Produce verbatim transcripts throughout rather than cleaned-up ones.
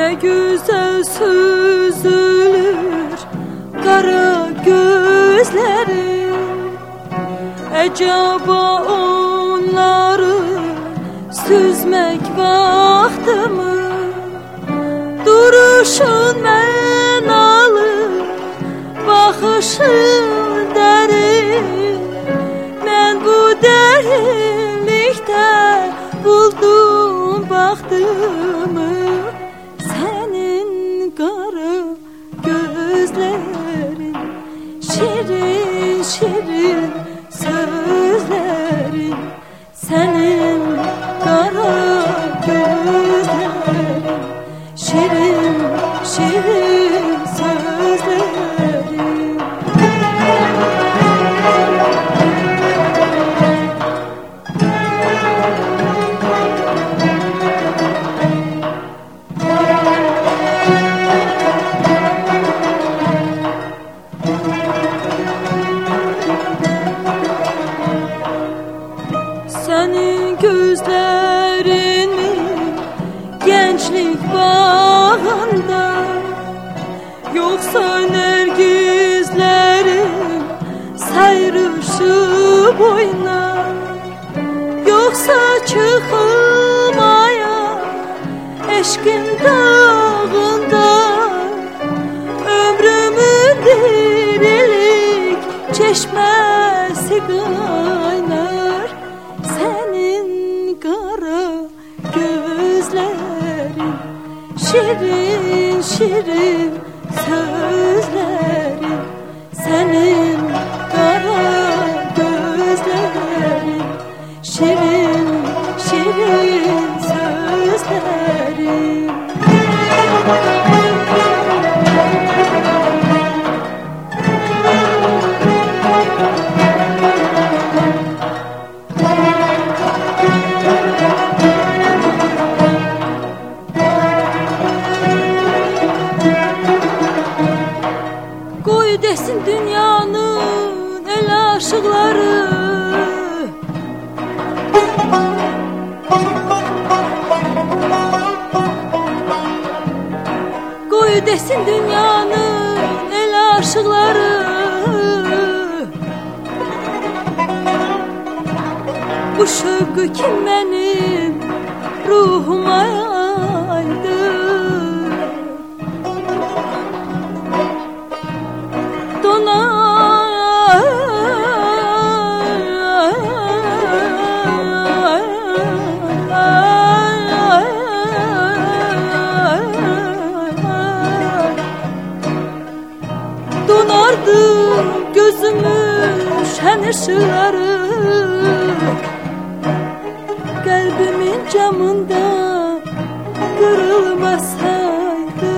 Ne güzel süzülür kara gözlerin, acaba onları süzmek vakti mi? Duruşun men alır, bakışın derin. Ben bu derinlikte buldum baktımı. Senin kara gözlerin, şirin şirin sözlerin. Senin kara gözlerin, şirin şirin sözlerin. Senin gözlerin mi gençlik bağında, yoksa nergizlerin sayrışıp oynar, yoksa çıkılmaya eşkin dağında ömrümün dirilik çeşmesi kaynar. Senin kara gözlerin, şirin şirin sözlerin. Senin kara gözlerin, şirin şirin sözlerin. Koy desin dünyanın el aşıkları, koy desin dünyanın el aşıkları. Bu şevki kim benim ruhuma yaydı? Donar donardı gözümün şen ışıkları. Kalbimin camında kırılmasaydı,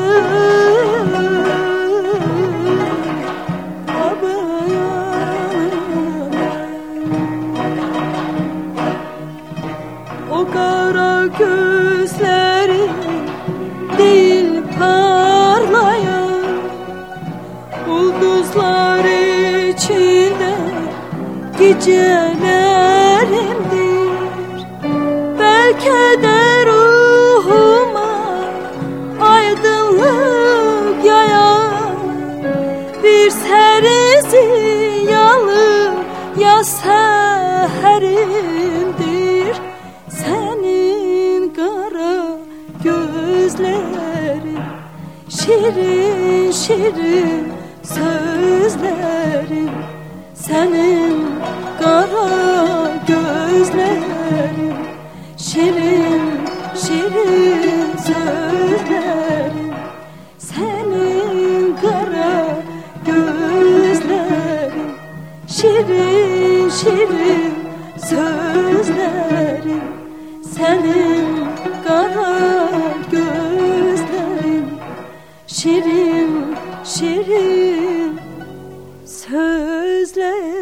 o kara gözlerin değil parlayan yıldızlar içinde gecelerimdir. Belki de ruhuma aydınlık yayan bir serin ziyalı yaz seherimdir. Senin kara gözlerin, şirin şirin sözlerin. Senin kara gözlerin, şirin şirin sözlerin. Senin kara gözlerin, şirin şirin sözlerin. Senin kara gözlerin, şirin şirin sözlerin.